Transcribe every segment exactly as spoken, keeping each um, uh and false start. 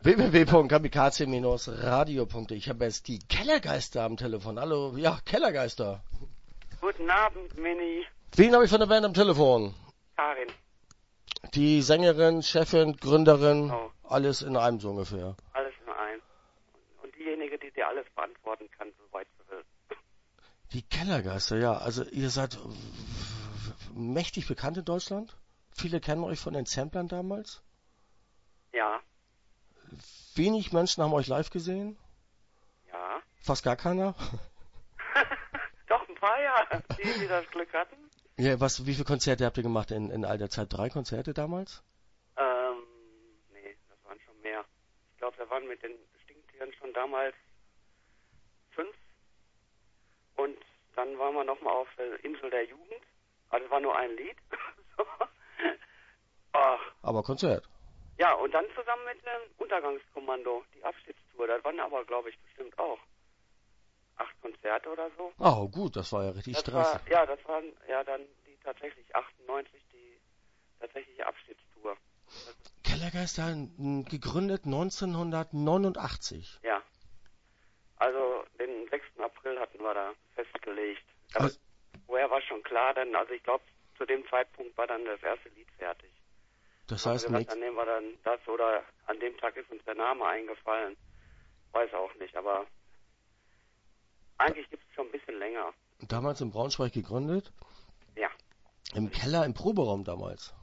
w w w punkt kamikaze radio punkt de. Ich habe jetzt die Kellergeister am Telefon. Hallo, ja, Kellergeister. Guten Abend, Mini. Wen habe ich von der Band am Telefon? Karin. Die Sängerin, Chefin, Gründerin, Oh. alles in einem so ungefähr. Alles in einem. Und diejenige, die dir alles beantworten kann, soweit du willst. Die Kellergeister, ja. Also ihr seid w- w- mächtig bekannt in Deutschland. Viele kennen euch von den Samplern damals. Ja, Wenig Menschen haben euch live gesehen. ja. Fast gar keiner. Doch, ein paar, ja. Die, die das Glück hatten. Ja, was, wie viele Konzerte habt ihr gemacht in, in all der Zeit? Drei Konzerte damals? Ähm, nee, das waren schon mehr. Ich glaube, wir waren mit den Stinktieren schon damals fünf. Und dann waren wir nochmal auf der Insel der Jugend. Also es war nur ein Lied. So. Ach, Aber Konzert. ja, und dann zusammen mit dem Untergangskommando, die Abschiedstour. Das waren aber, glaube ich, bestimmt auch acht Konzerte oder so. Oh, gut, das war ja richtig Das Stress. war, ja, das waren ja dann die tatsächlich achtundneunzig, die tatsächliche Abschiedstour. Kellergeister m, gegründet neunzehnhundertneunundachtzig. Ja. Also den sechsten April hatten wir da festgelegt. Aber Also- vorher war schon klar, dann, also ich glaube, zu dem Zeitpunkt war dann das erste Lied fertig. Das Haben heißt wir gesagt, nichts. dann nehmen wir dann das oder an dem Tag ist uns der Name eingefallen. Weiß auch nicht, aber eigentlich gibt es schon ein bisschen länger. Damals in Braunschweig gegründet. Ja. Im Keller, im Proberaum damals.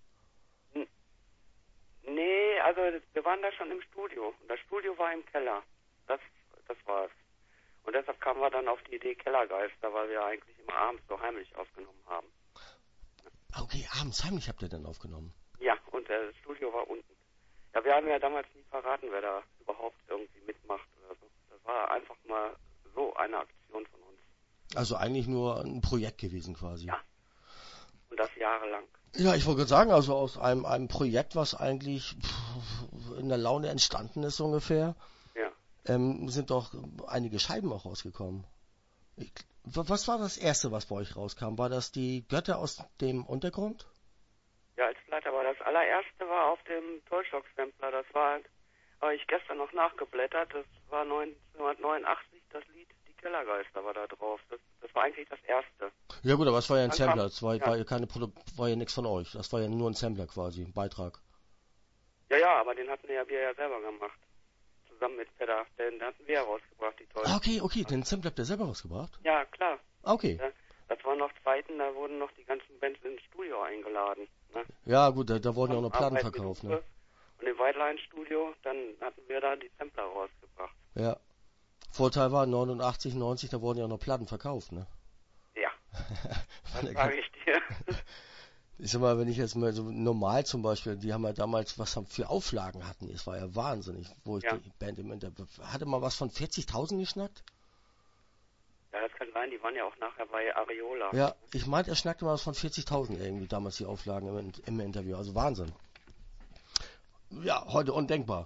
Nee, also wir waren da schon im Studio. Und das Studio war im Keller. Das, das war's. Und deshalb kamen wir dann auf die Idee Kellergeister, weil wir eigentlich immer abends so heimlich aufgenommen haben. Okay, abends heimlich habt ihr dann aufgenommen. Ja, und das Studio war unten. Ja, wir haben ja damals nie verraten, wer da überhaupt irgendwie mitmacht oder so. Das war einfach mal so eine Aktion von uns. Also eigentlich nur ein Projekt gewesen quasi. Ja. Und das jahrelang. Ja, ich wollte gerade sagen, also aus einem, einem Projekt, was eigentlich pff, in der Laune entstanden ist ungefähr, Ja. ähm, sind doch einige Scheiben auch rausgekommen. Ich, was war das Erste, was bei euch rauskam? War das die Götter aus dem Untergrund? Ja, als Leiter, aber das allererste war auf dem Tollshock-Sampler. Das war, habe ich gestern noch nachgeblättert, das war neunzehnhundertneunundachtzig, das Lied Die Kellergeister war da drauf. Das, das war eigentlich das erste. Ja gut, aber das war ja ein Dann Sampler, kam- das war, ja. war ja keine Produ war ja nichts von euch. Das war ja nur ein Sampler quasi, ein Beitrag. Ja, ja, aber den hatten ja wir ja selber gemacht. Zusammen mit Pedder, den hatten wir ja rausgebracht, die Ah, tollen. okay, okay, den Sampler habt ihr selber rausgebracht? Ja, klar. Ah, okay. Ja, das waren noch Zeiten, da wurden noch die ganzen Bands ins Studio eingeladen. Ne? Ja gut, da, da wurden ja auch noch Platten Arbeit mit verkauft, Uwe ne? Und im Whiteline-Studio, dann hatten wir da die Sampler rausgebracht. Ja. Vorteil war neunundachtzig, neunzig, da wurden ja auch noch Platten verkauft, ne? Ja, Von der das sage ich dir. Ich sag mal, wenn ich jetzt mal so normal zum Beispiel, die haben ja damals, was haben für Auflagen hatten, das war ja wahnsinnig, wo ich Ja. die Band im Interview, hatte mal was von vierzigtausend geschnackt? Ja, das kann sein, die waren ja auch nachher bei Areola. Ja, ich meinte, er schnackte mal was von vierzigtausend irgendwie, damals die Auflagen im, im Interview, also Wahnsinn. Ja, heute undenkbar.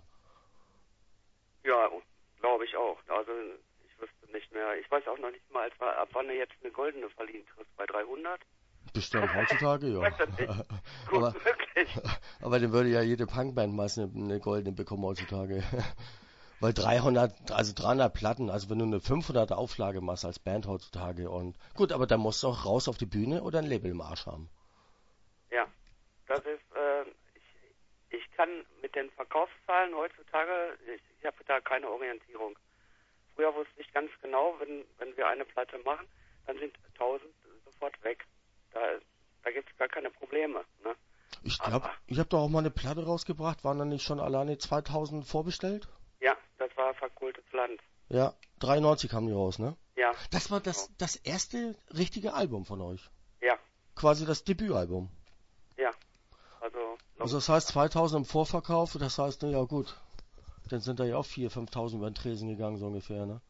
Ja, glaube ich auch. Also ich wüsste nicht mehr. Ich weiß auch noch nicht mal, etwa, ab wann du jetzt eine goldene verliehen kriegst. Bei dreihundert? Bestimmt heutzutage, ja. Weiß das nicht. Gut, aber, möglich. aber dann würde ja jede Punkband meist eine, eine goldene bekommen heutzutage. Weil dreihundert, also dreihundert Platten, also wenn du eine fünfhunderter Auflage machst als Band heutzutage und gut, aber dann musst du auch raus auf die Bühne oder ein Label im Arsch haben. Ja, das ist, äh, ich, ich kann mit den Verkaufszahlen heutzutage, ich, ich habe da keine Orientierung. Früher wusste ich ganz genau, wenn, wenn wir eine Platte machen, dann sind tausend sofort weg. Da, da gibt es gar keine Probleme. Ne? Ich glaube, Aber- ich habe doch auch mal eine Platte rausgebracht, waren da nicht schon alleine zweitausend vorbestellt? Ja, das war verkohltes Land. Ja, dreiundneunzig kamen die raus, ne? Ja, Das war das, das erste richtige Album von euch. ja, Quasi das Debütalbum. ja. Also, noch, Also das heißt zweitausend im Vorverkauf, das heißt, na ja gut, dann sind da ja auch viertausend, fünftausend über den Tresen gegangen, so ungefähr, ne?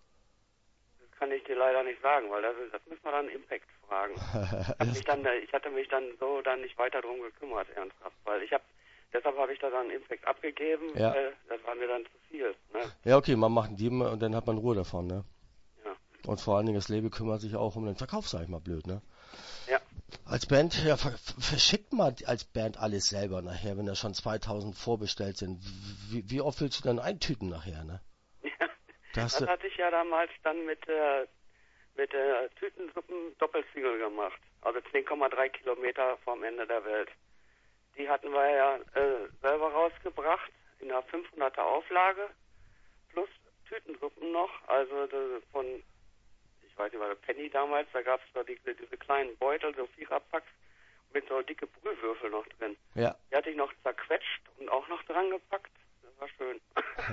das kann ich dir leider nicht sagen, weil das, ist, das müssen wir dann Impact fragen. Ich, hab mich dann, ich hatte mich dann so dann nicht weiter drum gekümmert, ernsthaft, weil ich habe, deshalb habe ich da dann Impact abgegeben, Ja. weil das war mir dann zu viel. Ne? Ja, okay, man macht die und dann hat man Ruhe davon, ne? Ja. Und vor allen Dingen das Label kümmert sich auch um den Verkauf, sag ich mal blöd, ne? Ja. Als Band, ja, ver verschickt man als Band alles selber nachher, wenn da schon zweitausend vorbestellt sind. Wie, wie oft willst du dann eintüten nachher, ne? Ja, Da das hast du, hatte ich ja damals dann mit der, mit der Tütensuppen Doppelsingle gemacht. Also zehn Komma drei Kilometer vom Ende der Welt. Die hatten wir ja äh, selber rausgebracht in einer fünfhunderter Auflage plus Tütensuppen noch. Also das von, ich weiß nicht, war der Penny damals, da gab es so die, diese kleinen Beutel, so Viererpacks mit so dicke Brühwürfel noch drin. ja. Die hatte ich noch zerquetscht und auch noch dran gepackt. Das war schön.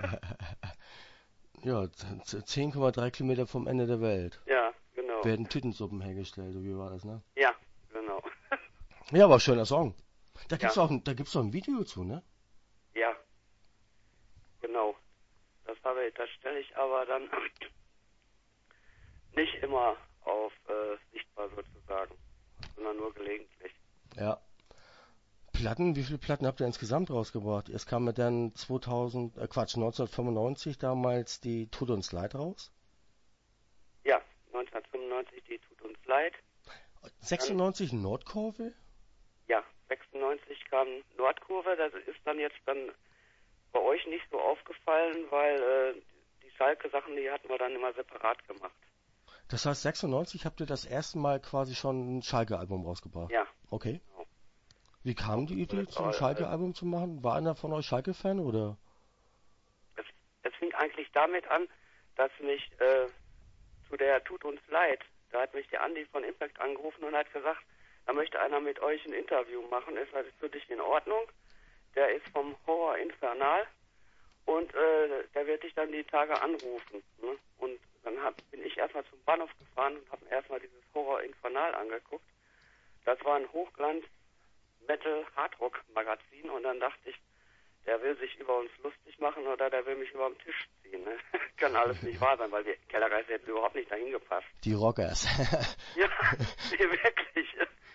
Ja, zehn Komma drei Kilometer vom Ende der Welt Ja, genau. werden Tütensuppen hergestellt, so wie war das, ne? Ja, genau. Ja, aber schöner Song. Da gibt's Ja. auch, ein- da gibt's auch ein Video zu, ne? Ja, genau. Das habe ich, das stelle ich aber dann nicht immer auf äh, sichtbar sozusagen, sondern nur gelegentlich. Ja. Platten, wie viele Platten habt ihr insgesamt rausgebracht? Es kam mit dann zweitausend, äh Quatsch, neunzehnhundertfünfundneunzig damals die Tut uns leid raus. Ja, neunzehnhundertfünfundneunzig, die tut uns leid. sechsundneunzig Nordkurve? Ja, sechsundneunzig kam Nordkurve. Das ist dann jetzt dann bei euch nicht so aufgefallen, weil äh, die Schalke-Sachen, die hatten wir dann immer separat gemacht. Das heißt, sechsundneunzig habt ihr das erste Mal quasi schon ein Schalke-Album rausgebracht? Ja. Okay. Genau. Wie kam die Idee, Das so ein war, Schalke-Album zu machen? War einer von euch Schalke-Fan oder? Es, es fing eigentlich damit an, dass mich äh, zu der Tut uns leid, da hat mich der Andi von Impact angerufen und hat gesagt, da möchte einer mit euch ein Interview machen. Ist das für dich in Ordnung? Der ist vom Horror Infernal und äh, der wird dich dann die Tage anrufen. Ne? Und dann hab, bin ich erstmal zum Bahnhof gefahren und habe mir erstmal dieses Horror Infernal angeguckt. Das war ein Hochglanz-Metal-Hardrock-Magazin und dann dachte ich, der will sich über uns lustig machen oder der will mich über den Tisch ziehen. Ne? Kann alles nicht wahr sein, weil wir Kellergeist hätten überhaupt nicht dahin gepasst. Die Rockers. Ja, nee, wirklich.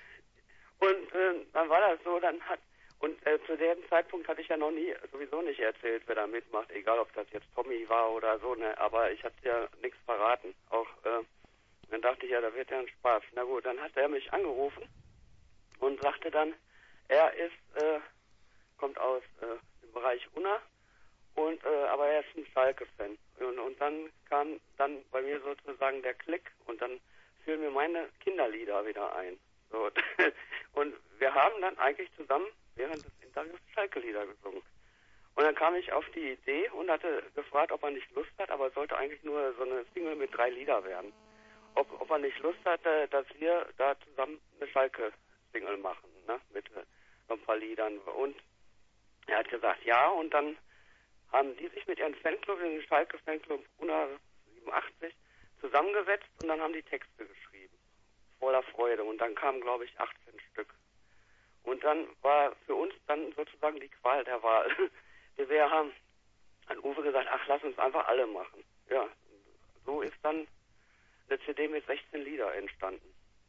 Und äh, dann war das so, dann hat, und äh, zu dem Zeitpunkt hatte ich ja noch nie, sowieso nicht erzählt, wer da mitmacht, egal ob das jetzt Tommy war oder so, ne, aber ich hatte ja nichts verraten. Auch, äh, dann dachte ich ja, da wird ja ein Spaß. Na gut, dann hat er mich angerufen und sagte dann, er ist, äh, kommt aus äh, dem Bereich Unna, und äh, aber er ist ein Schalke-Fan. Und, und dann kam dann bei mir sozusagen der Klick und dann fielen mir meine Kinderlieder wieder ein. So, und wir haben dann eigentlich zusammen während des Interviews Schalke-Lieder gesungen. Und dann kam ich auf die Idee und hatte gefragt, ob er nicht Lust hat, aber es sollte eigentlich nur so eine Single mit drei Lieder werden. Ob, ob er nicht Lust hatte, dass wir da zusammen eine Schalke-Single machen, ne, mit äh, so ein paar Liedern. Und er hat gesagt, ja, und dann haben die sich mit ihren Fanclub, den Schalke Fanclub Unna siebenundachtzig, zusammengesetzt und dann haben die Texte geschrieben. Voller Freude. Und dann kamen, glaube ich, achtzehn Stück. Und dann war für uns dann sozusagen die Qual der Wahl. Wir haben an Uwe gesagt, ach, lass uns einfach alle machen. Ja, so ist dann eine C D mit sechzehn Lieder entstanden.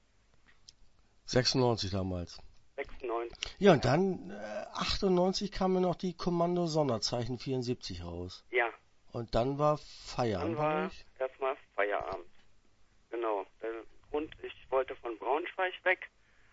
sechsundneunzig damals. sechsundneunzig. Ja, und dann äh, achtundneunzig kam mir noch die Kommando Sonderzeichen vierundsiebzig raus. Ja. Und dann war Feierabend Dann war bei euch? erstmal Feierabend. Genau. Der Grund, ich wollte von Braunschweig weg.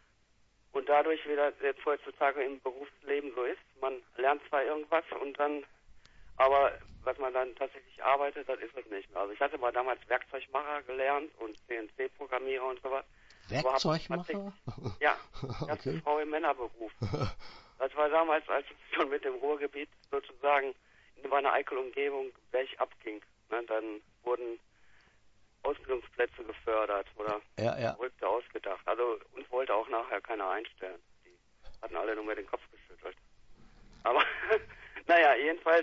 Und dadurch, wie das jetzt heutzutage im Berufsleben so ist, man lernt zwar irgendwas und dann, aber was man dann tatsächlich arbeitet, das ist es nicht mehr. Also ich hatte mal damals Werkzeugmacher gelernt und C N C-Programmierer und sowas. Werkzeugmacher? Ja, ganz Okay. Frau im Männerberuf. Das war damals, als es schon mit dem Ruhrgebiet sozusagen in meiner Eickel-Umgebung bergab ging. Ne, dann wurden Ausbildungsplätze gefördert oder Ja, ja. Verrückte ausgedacht. Also uns wollte auch nachher keiner einstellen. Die hatten alle nur mit den Kopf geschüttelt. Aber naja, jedenfalls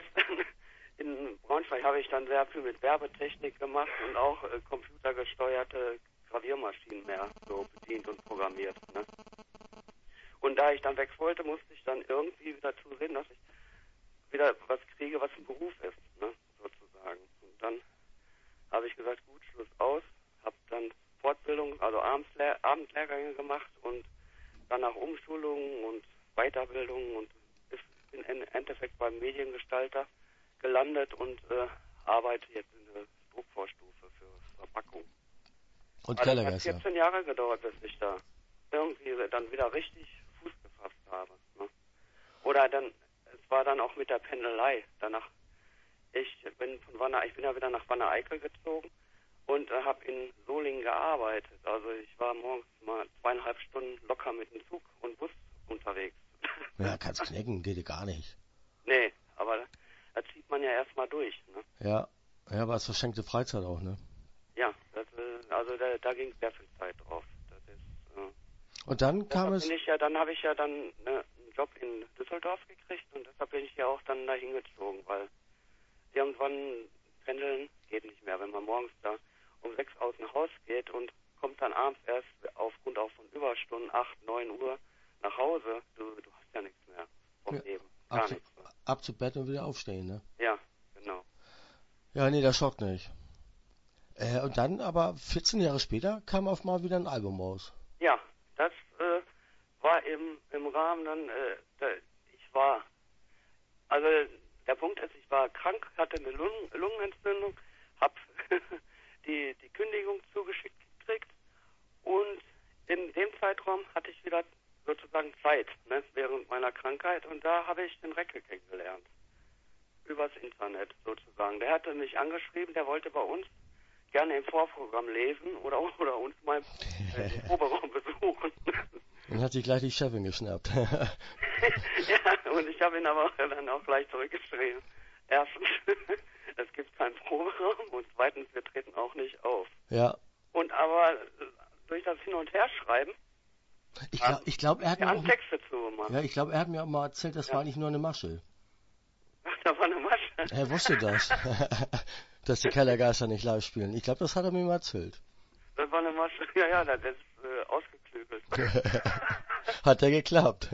in Braunschweig habe ich dann sehr viel mit Werbetechnik gemacht und auch äh, computergesteuerte Graviermaschinen mehr so bedient und programmiert. Ne? Und da ich dann weg wollte, musste ich dann irgendwie wieder zusehen, dass ich wieder was kriege, was ein Beruf ist, ne? sozusagen. Und dann habe ich gesagt, gut, Schluss aus, habe dann Fortbildung, also Abendslehr Abendlehrgänge gemacht und danach Umschulungen und Weiterbildungen und bin im Endeffekt beim Mediengestalter gelandet und äh, arbeite jetzt in der Druckvorstufe für Verpackung. Und Also es hat Kellergeister. vierzehn Jahre gedauert, bis ich da irgendwie dann wieder richtig Fuß gefasst habe. Ne? Oder dann, es war dann auch mit der Pendelei. Danach, ich bin von Wanne, ich bin ja wieder nach Wanne-Eickel gezogen und äh, habe in Solingen gearbeitet. Also ich war morgens mal zweieinhalb Stunden locker mit dem Zug und Bus unterwegs. Ja, kannst knicken, geht dir gar nicht. Nee, aber da zieht man ja erstmal durch, ne? Ja, ja, aber es verschenkte Freizeit auch, ne? Ja, das, äh, also da, da ging sehr viel Zeit drauf. Das ist, äh, Und dann kam deshalb es... bin ich ja, dann habe ich ja dann ne, einen Job in Düsseldorf gekriegt und deshalb bin ich ja auch dann dahin gezogen, weil irgendwann pendeln geht nicht mehr, wenn man morgens da um sechs aus dem Haus geht und kommt dann abends erst aufgrund auch von Überstunden acht, neun Uhr nach Hause. Du, du hast ja nichts mehr vom Ja, Leben. Gar ab, zu, nichts mehr. ab zu Bett und wieder aufstehen, ne? Ja, genau. Ja, nee, das schockt nicht. Äh, und dann, aber vierzehn Jahre später, kam auf mal wieder ein Album raus. Ja, das äh, war im, im Rahmen dann, äh, da, ich war, also der Punkt ist, ich war krank, hatte eine Lungen, Lungenentzündung, habe die, die Kündigung zugeschickt gekriegt und in dem Zeitraum hatte ich wieder sozusagen Zeit, ne, während meiner Krankheit und da habe ich den Recke kennengelernt. Übers Internet sozusagen. Der hatte mich angeschrieben, der wollte bei uns gerne im Vorprogramm lesen oder, oder uns mal äh, im Proberaum besuchen. Und hat sich gleich die Chefin geschnappt. Ja, und ich habe ihn aber dann auch gleich zurückgeschrieben. Erstens, es gibt keinen Proberaum und zweitens, wir treten auch nicht auf. Ja. Und aber durch das Hin- und Herschreiben Ich glaube, ich glaub, er hat mir an auch, Texte zugemacht. ja, ich glaube, er hat mir auch mal erzählt, das Ja. war nicht nur eine Masche. Ach, da war eine Masche. Er wusste das, dass die Kellergeister nicht live spielen. Ich glaube, das hat er mir mal erzählt. Das war eine Masche. Ja, ja, das ist äh, ausgeklügelt. Hat er geklappt.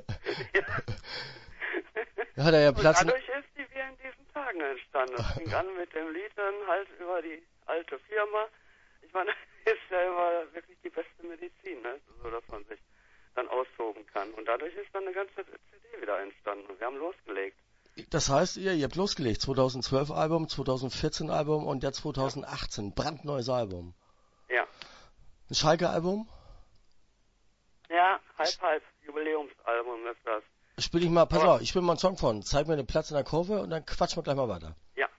Ja. Hat er ja Und Platz. dadurch ist die wir in diesen Tagen entstanden. Das fing an mit dem Lied dann halt über die alte Firma. Ich meine, das ist ja immer wirklich die beste Medizin, ne? So dass man sich dann austoben kann. Und dadurch ist dann eine ganze C D wieder entstanden. Und wir haben losgelegt. Das heißt, ihr, ihr habt losgelegt. zweitausendzwölf Album, zweitausendvierzehn Album und jetzt zweitausendachtzehn. Ja. Brandneues Album. Ja. Ein Schalke-Album? Ja, halb, halb. Jubiläumsalbum ist das. Spiel ich mal, pass Aber auf, ich spiele mal einen Song von. Zeig mir den Platz in der Kurve und dann quatschen wir gleich mal weiter. Ja.